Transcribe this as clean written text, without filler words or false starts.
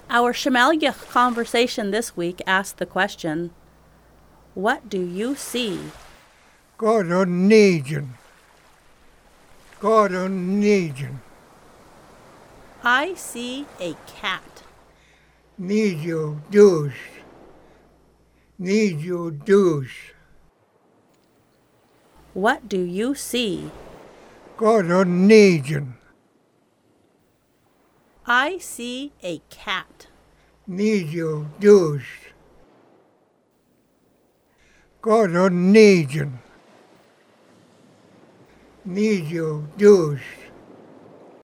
Our Shemalia conversation this week asked the question, what do you see? God on Negan. God on Negan. I see a cat. Need you douche. Need you douche. What do you see? God on Negan. I see a cat. Need you douche. God on Negan. Need you douche.